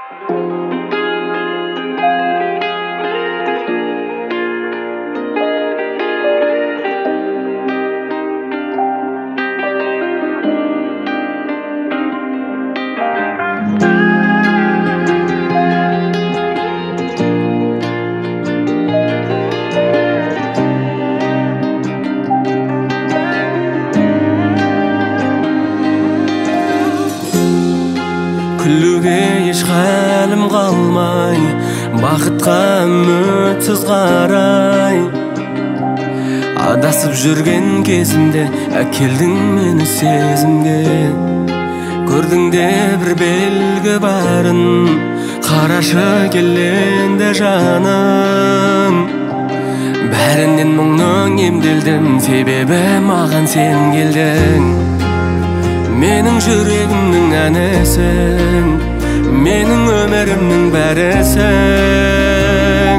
Күлуге еш халым қалмай, бақытқа үмітсіз қарай. Адасып жүрген кезімде әкелдің мені сезімге. Көрдің де бір белгі барын, қарашы келенде жаным. Бәрінен мұңның емделдім, себебі маған сен келдің. Менің жүрегімнің әнісің, менің өмірімнің бәрісің,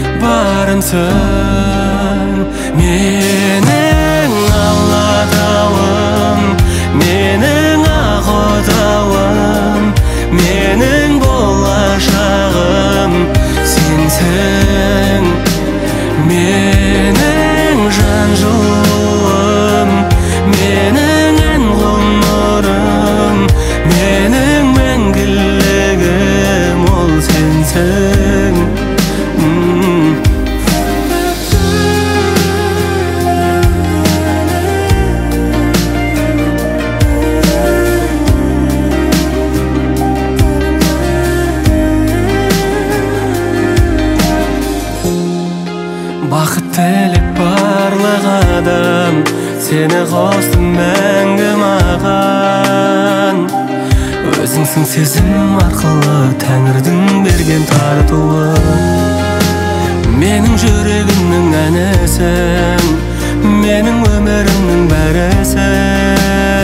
барымсың. Менің алатауым, менің ақ отауым, менің болашағым сенсің. Менің жан жылуым, менің ән ғұмырым, менің мәңгілігім ол сенсің. Бақыт тілеп барлық адам, сені қосты мәңгі маған. Өзіңсің сезім арқылы тәңірдің берген тартуы. Менің жүрегімнің әнісің, менің өмірімнің бәрісің.